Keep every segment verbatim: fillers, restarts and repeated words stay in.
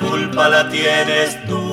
culpa la tienes tú.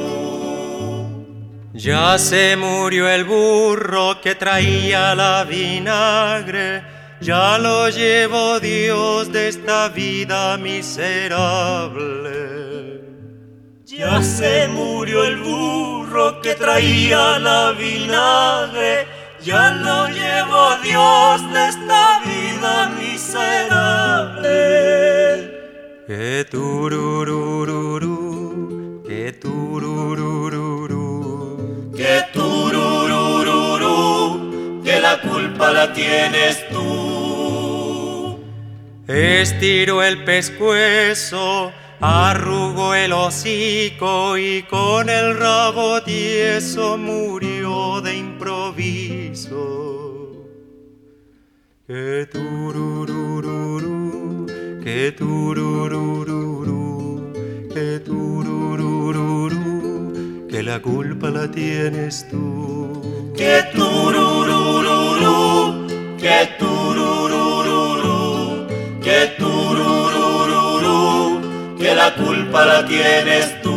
Ya se murió el burro que traía la vinagre, ya lo llevó Dios de esta vida miserable. Ya se murió el burro que traía la vinagre, ya lo llevó Dios de esta vida miserable. Que tururururu, que tururururu, que tururururu, que la culpa la tienes tú. Estiró el pescuezo, arrugó el hocico y con el rabo tieso murió de improviso. Que tururururu, que tururururu, que tururururu, que la culpa la tienes tú. Que tururururu, que tururururu, que tururururu, que la culpa la tienes tú.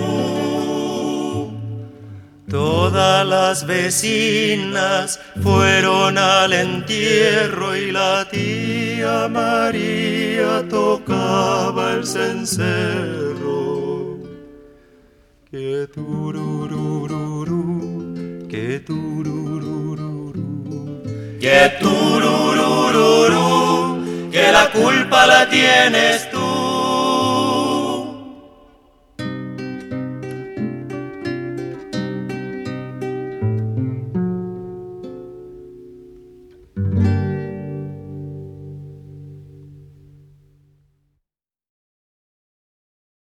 Todas las vecinas fueron al entierro y la tía María tocaba el cencerro. Que tururururu, que tururururu, que tururururu, que la culpa la tienes tú.